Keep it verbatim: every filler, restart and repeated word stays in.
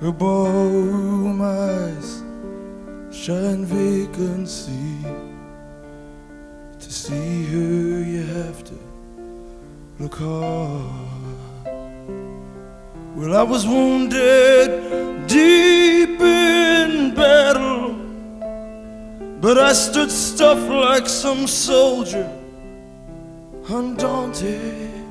above my eyes shine vacancy. To see her you have to look hard. Well, I was wounded deep in battle, but I stood stuff like some soldier, undaunted.